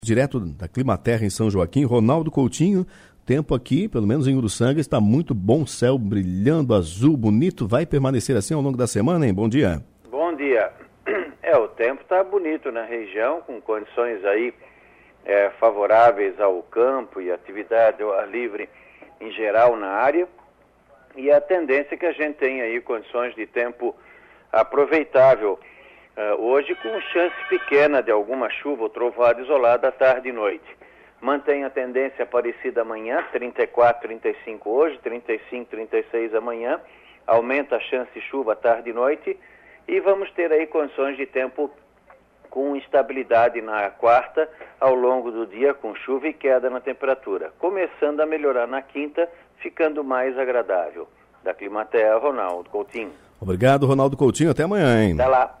Direto da Climaterra em São Joaquim, Ronaldo Coutinho. Tempo aqui, pelo menos em Uruçanga, está muito bom, céu brilhando, azul, bonito. Vai permanecer assim ao longo da semana, hein? Bom dia. Bom dia. O tempo está bonito na região, com condições aí favoráveis ao campo e atividade ao ar livre em geral na área. E a tendência é que a gente tenha aí condições de tempo aproveitável. Hoje com chance pequena de alguma chuva ou trovoada isolada à tarde e noite. Mantém a tendência parecida amanhã, 34, 35 hoje, 35, 36 amanhã. Aumenta a chance de chuva à tarde e noite. E vamos ter aí condições de tempo com instabilidade na quarta, ao longo do dia, com chuva e queda na temperatura. Começando a melhorar na quinta, ficando mais agradável. Da Climaterra, Ronaldo Coutinho. Obrigado, Ronaldo Coutinho. Até amanhã, hein? Até lá.